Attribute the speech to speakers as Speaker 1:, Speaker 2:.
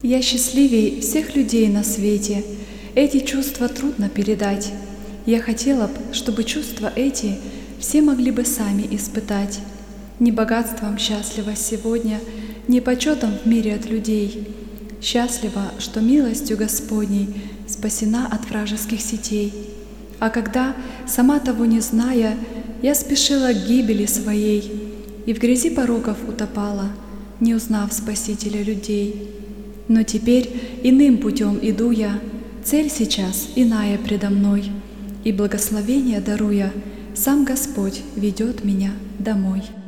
Speaker 1: Я счастливей всех людей на свете, эти чувства трудно передать. Я хотела б, чтобы чувства эти все могли бы сами испытать. Не богатством счастлива сегодня, не почетом в мире от людей. Счастлива, что милостью Господней спасена от вражеских сетей. А когда, сама того не зная, я спешила к гибели своей и в грязи пороков утопала, не узнав Спасителя людей. Но теперь иным путем иду я, цель сейчас иная предо мной, и благословение даруя, сам Господь ведет меня домой.